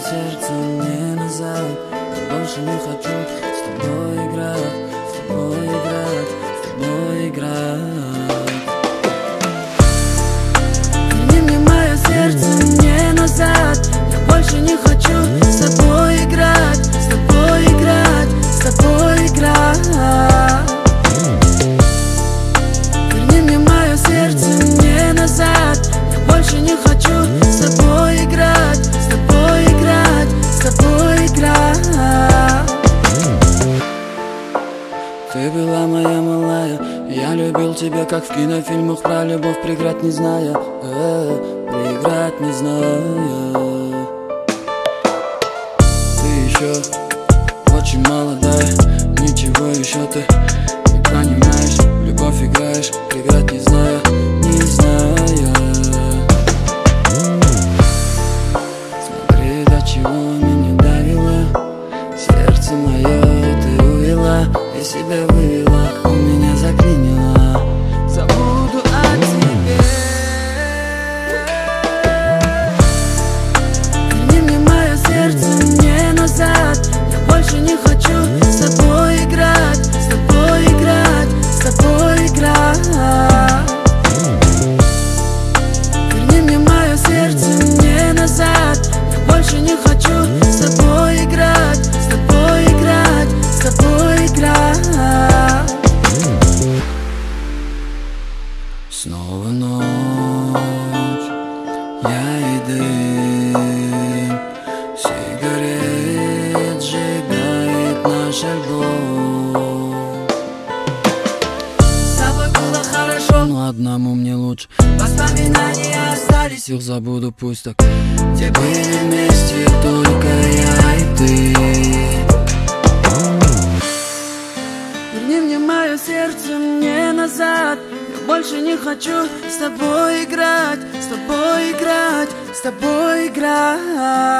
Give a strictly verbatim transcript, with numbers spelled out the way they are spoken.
сердце мне назад. Я больше не хочу с тобой играть, с тобой играть, с тобой играть. Верни мне мое сердце мне назад. Я больше не хочу с тобой играть, с тобой играть, с тобой играть. Верни мне мое сердце мне назад. Я больше не хочу с тобой играть, с тобой играть, с тобой играть. Ты была моя малая, я любил тебя, как в кинофильмах про любовь, преград не зная, э, преград не зная. Ты еще очень молодая, ничего еще ты не понимаешь. В любовь играешь, преград не зная, не зная. Смотри, до чего меня давило, сердце мое ты увела и себя вывела, у меня заклинило. Забуду о тебе. Верни мне мое сердце мне назад. Я больше не хочу с тобой играть, с тобой играть, с тобой играть. Верни мне мое сердце мне назад. Я больше не хочу с тобой играть, с тобой играть, с тобой играть. Снова ночь, я и дым сигарет сжигает наш альбом. С тобой было хорошо, но одному мне лучше. Воспоминания остались, их забуду, пусть так. Где были вместе только я и ты. Верни мне мое сердце мне назад. Я больше не хочу с тобой играть, с тобой играть, с тобой играть.